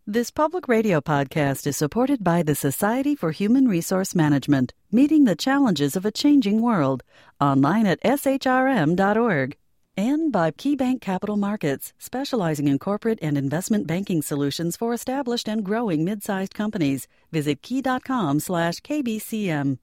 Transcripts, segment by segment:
This public radio podcast is supported by the Society for Human Resource Management, meeting the challenges of a changing world, online at shrm.org. And by KeyBank Capital Markets, specializing in corporate and investment banking solutions for established and growing mid-sized companies. Visit key.com/KBCM.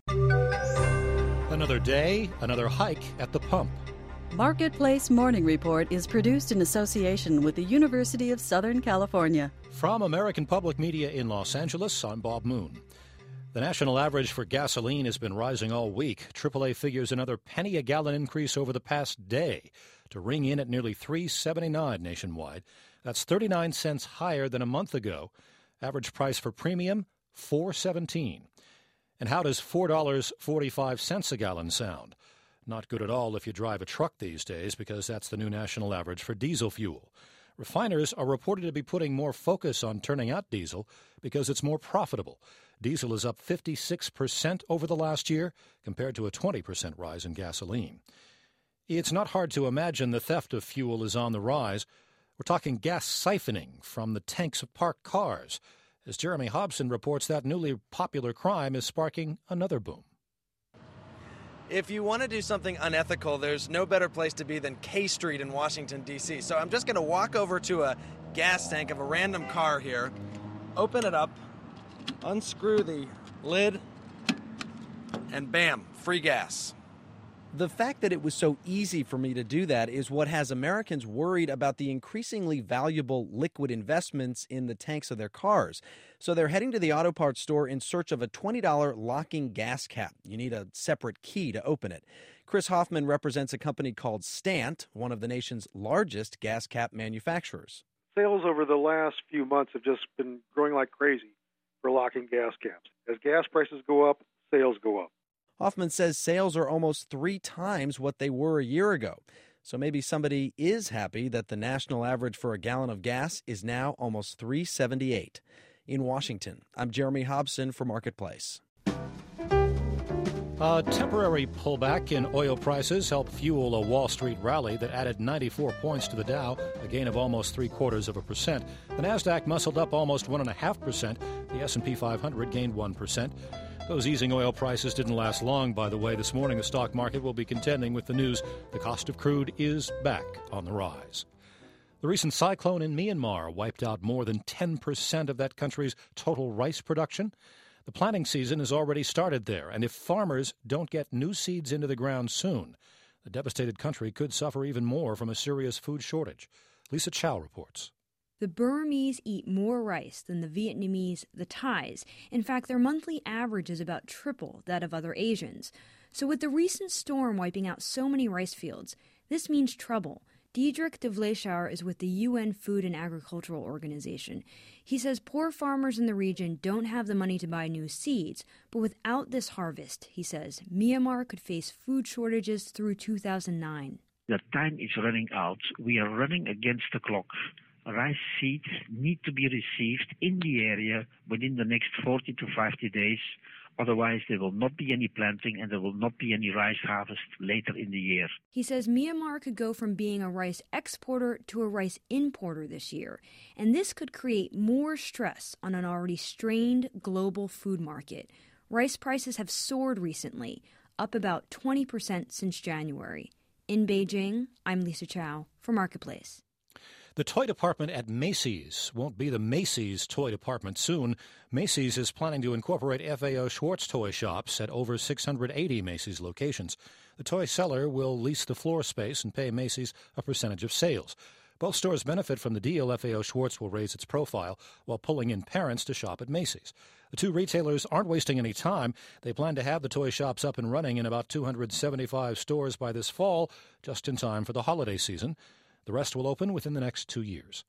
Another day, another hike at the pump. Marketplace Morning Report is produced in association with the University of Southern California. From American Public Media in Los Angeles, I'm Bob Moon. The national average for gasoline has been rising all week. AAA figures another penny a gallon increase over the past day to ring in at nearly $3.79 nationwide. That's 39 cents higher than a month ago. Average price for premium, $4.17. And how does $4.45 a gallon sound? Not good at all if you drive a truck these days, because that's the new national average for diesel fuel. Refiners are reported to be putting more focus on turning out diesel because it's more profitable. Diesel is up 56% over the last year, compared to a 20% rise in gasoline. It's not hard to imagine the theft of fuel is on the rise. We're talking gas siphoning from the tanks of parked cars. As Jeremy Hobson reports, that newly popular crime is sparking another boom. If you want to do something unethical, there's no better place to be than K Street in Washington, D.C. So I'm just going to walk over to a gas tank of a random car here, open it up, unscrew the lid, and bam, free gas. The fact that it was so easy for me to do that is what has Americans worried about the increasingly valuable liquid investments in the tanks of their cars. So they're heading to the auto parts store in search of a $20 locking gas cap. You need a separate key to open it. Chris Hoffman represents a company called Stant, one of the nation's largest gas cap manufacturers. Sales over the last few months have just been growing like crazy for locking gas caps. As gas prices go up, sales go up. Hoffman says sales are almost 3 times what they were a year ago. So maybe somebody is happy that the national average for a gallon of gas is now almost $3.78. In Washington, I'm Jeremy Hobson for Marketplace. A temporary pullback in oil prices helped fuel a Wall Street rally that added 94 points to the Dow, a gain of almost 0.75%. The Nasdaq muscled up almost 1.5%. The S&P 500 gained 1%. Those easing oil prices didn't last long, by the way. This morning, the stock market will be contending with the news the cost of crude is back on the rise. The recent cyclone in Myanmar wiped out more than 10% of that country's total rice production. The planting season has already started there, and if farmers don't get new seeds into the ground soon, the devastated country could suffer even more from a serious food shortage. Lisa Chow reports. The Burmese eat more rice than the Vietnamese, the Thais. In fact, their monthly average is about triple that of other Asians. So with the recent storm wiping out so many rice fields, this means trouble. Diederik de Vleeschouwer is with the UN Food and Agricultural Organization. He says poor farmers in the region don't have the money to buy new seeds, but without this harvest, he says, Myanmar could face food shortages through 2009. The time is running out. We are running against the clock. Rice seeds need to be received in the area within the next 40 to 50 days. Otherwise, there will not be any planting and there will not be any rice harvest later in the year. He says Myanmar could go from being a rice exporter to a rice importer this year, and this could create more stress on an already strained global food market. Rice prices have soared recently, up about 20% since January. In Beijing, I'm Lisa Chow for Marketplace. The toy department at Macy's won't be the Macy's toy department soon. Macy's is planning to incorporate FAO Schwarz toy shops at over 680 Macy's locations. The toy seller will lease the floor space and pay Macy's a percentage of sales. Both stores benefit from the deal. FAO Schwarz will raise its profile while pulling in parents to shop at Macy's. The two retailers aren't wasting any time. They plan to have the toy shops up and running in about 275 stores by this fall, just in time for the holiday season. The rest will open within the next 2 years.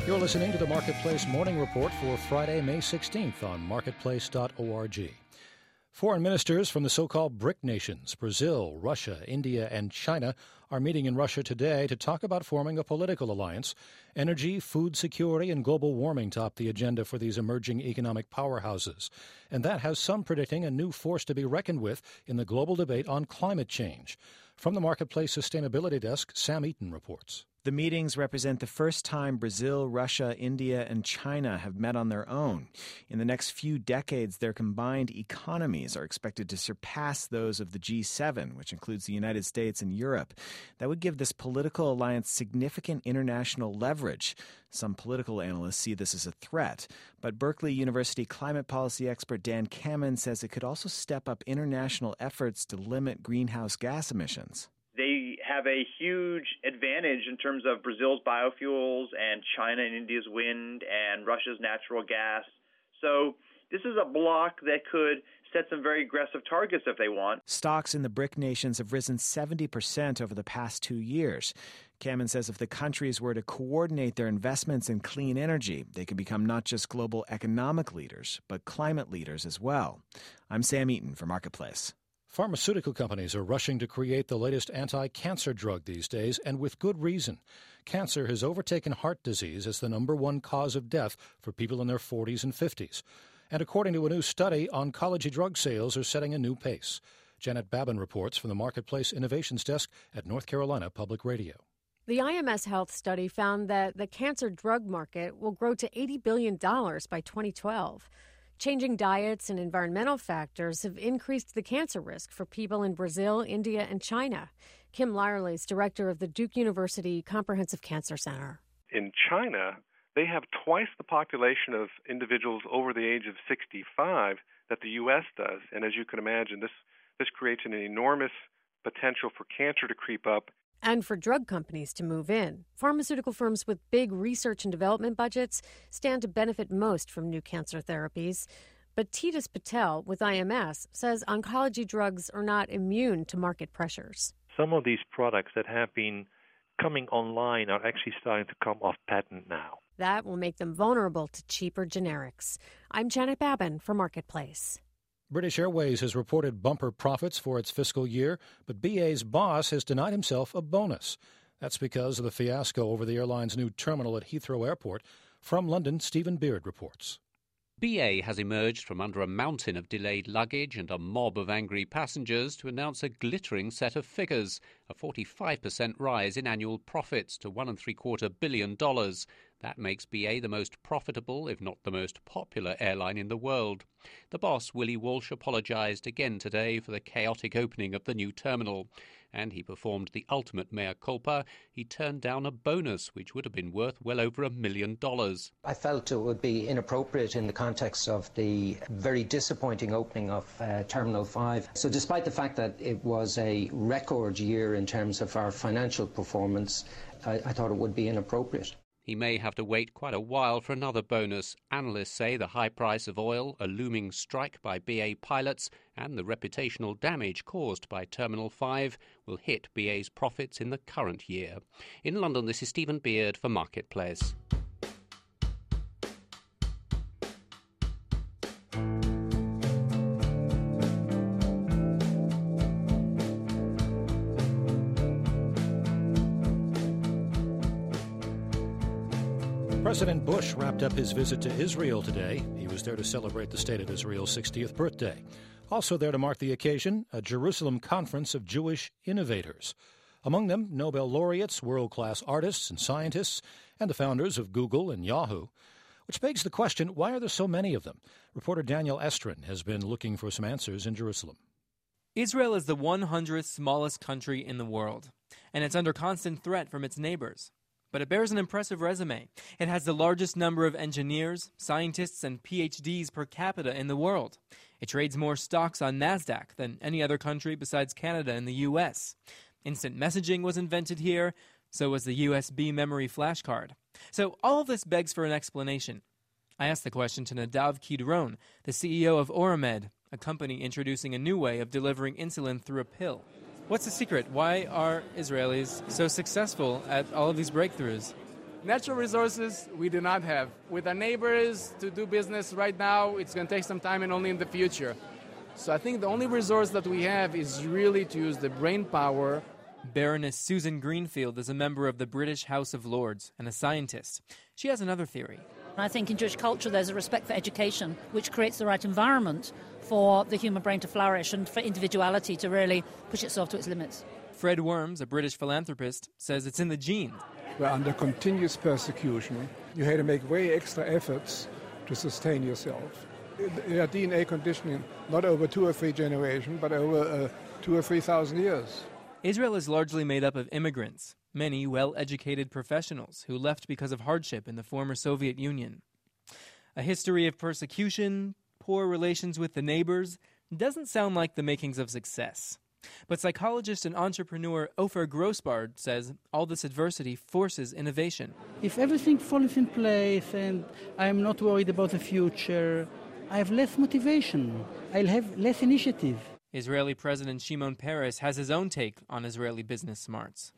You're listening to the Marketplace Morning Report for Friday, May 16th on marketplace.org. Foreign ministers from the so-called BRIC nations, Brazil, Russia, India, and China, are meeting in Russia today to talk about forming a political alliance. Energy, food security, and global warming top the agenda for these emerging economic powerhouses. And that has some predicting a new force to be reckoned with in the global debate on climate change. From the Marketplace Sustainability Desk, Sam Eaton reports. The meetings represent the first time Brazil, Russia, India, and China have met on their own. In the next few decades, their combined economies are expected to surpass those of the G7, which includes the United States and Europe. That would give this political alliance significant international leverage. Some political analysts see this as a threat, but Berkeley University climate policy expert Dan Kammen says it could also step up international efforts to limit greenhouse gas emissions. They have a huge advantage in terms of Brazil's biofuels and China and India's wind and Russia's natural gas. So this is a bloc that could set some very aggressive targets if they want. Stocks in the BRIC nations have risen 70% over the past 2 years. Kammen says if the countries were to coordinate their investments in clean energy, they could become not just global economic leaders, but climate leaders as well. I'm Sam Eaton for Marketplace. Pharmaceutical companies are rushing to create the latest anti-cancer drug these days, and with good reason. Cancer has overtaken heart disease as the number one cause of death for people in their 40s and 50s. And according to a new study, oncology drug sales are setting a new pace. Janet Babin reports from the Marketplace Innovations Desk at North Carolina Public Radio. The IMS Health study found that the cancer drug market will grow to $80 billion by 2012. Changing diets and environmental factors have increased the cancer risk for people in Brazil, India, and China. Kim Lyerly is director of the Duke University Comprehensive Cancer Center. In China, they have twice the population of individuals over the age of 65 that the U.S. does. And as you can imagine, this creates an enormous potential for cancer to creep up. And for drug companies to move in. Pharmaceutical firms with big research and development budgets stand to benefit most from new cancer therapies. But Titus Patel with IMS says oncology drugs are not immune to market pressures. Some of these products that have been coming online are actually starting to come off patent now. That will make them vulnerable to cheaper generics. I'm Janet Babin for Marketplace. British Airways has reported bumper profits for its fiscal year, but BA's boss has denied himself a bonus. That's because of the fiasco over the airline's new terminal at Heathrow Airport. From London, Stephen Beard reports. BA has emerged from under a mountain of delayed luggage and a mob of angry passengers to announce a glittering set of figures, a 45% rise in annual profits to $1.75 billion. That makes BA the most profitable, if not the most popular airline in the world. The boss, Willie Walsh, apologised again today for the chaotic opening of the new terminal. And he performed the ultimate mea culpa. He turned down a bonus, which would have been worth well over $1 million. I felt it would be inappropriate in the context of the very disappointing opening of Terminal 5. So despite the fact that it was a record year in terms of our financial performance, I thought it would be inappropriate. He may have to wait quite a while for another bonus. Analysts say the high price of oil, a looming strike by BA pilots, and the reputational damage caused by Terminal 5 will hit BA's profits in the current year. In London, this is Stephen Beard for Marketplace. President Bush wrapped up his visit to Israel today. He was there to celebrate the State of Israel's 60th birthday. Also there to mark the occasion, a Jerusalem conference of Jewish innovators. Among them, Nobel laureates, world-class artists and scientists, and the founders of Google and Yahoo. Which begs the question, why are there so many of them? Reporter Daniel Estrin has been looking for some answers in Jerusalem. Israel is the 100th smallest country in the world, and it's under constant threat from its neighbors. But it bears an impressive resume. It has the largest number of engineers, scientists, and PhDs per capita in the world. It trades more stocks on NASDAQ than any other country besides Canada and the U.S. Instant messaging was invented here, so was the USB memory flash card. So all of this begs for an explanation. I asked the question to Nadav Kidron, the CEO of Oramed, a company introducing a new way of delivering insulin through a pill. What's the secret? Why are Israelis so successful at all of these breakthroughs? Natural resources we do not have. With our neighbors to do business right now, it's going to take some time and only in the future. So I think the only resource that we have is really to use the brain power. Baroness Susan Greenfield is a member of the British House of Lords and a scientist. She has another theory. I think in Jewish culture there's a respect for education, which creates the right environment for the human brain to flourish and for individuality to really push itself to its limits. Fred Worms, a British philanthropist, says it's in the genes. We're under continuous persecution. You had to make very extra efforts to sustain yourself. They are DNA conditioning, not over 2 or 3 generations, but over 2,000 or 3,000 years. Israel is largely made up of immigrants, many well-educated professionals who left because of hardship in the former Soviet Union. A history of persecution, poor relations with the neighbors, doesn't sound like the makings of success. But psychologist and entrepreneur Ofer Grossbard says all this adversity forces innovation. If everything falls in place and I'm not worried about the future, I have less motivation. I'll have less initiative. Israeli President Shimon Peres has his own take on Israeli business smarts.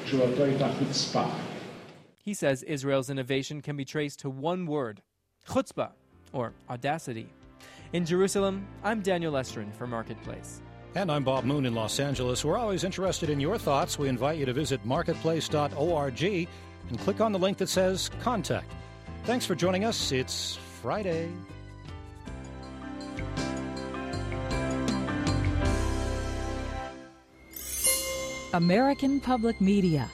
He says Israel's innovation can be traced to one word, chutzpah, or audacity. In Jerusalem, I'm Daniel Estrin for Marketplace. And I'm Bob Moon in Los Angeles. We're always interested in your thoughts. We invite you to visit marketplace.org and click on the link that says Contact. Thanks for joining us. It's Friday. American Public Media.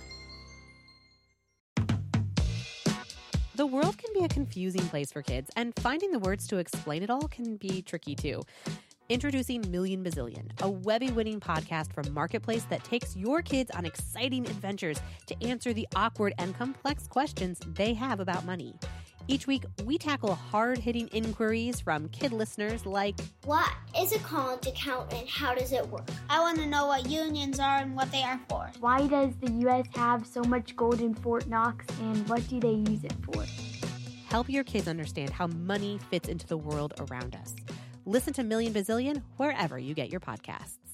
The world can be a confusing place for kids, and finding the words to explain it all can be tricky too. Introducing Million Bazillion, a Webby-winning podcast from Marketplace that takes your kids on exciting adventures to answer the awkward and complex questions they have about money. Each week, we tackle hard-hitting inquiries from kid listeners like, what is a college account and how does it work? I want to know what unions are and what they are for. Why does the U.S. have so much gold in Fort Knox and what do they use it for? Help your kids understand how money fits into the world around us. Listen to Million Bazillion wherever you get your podcasts.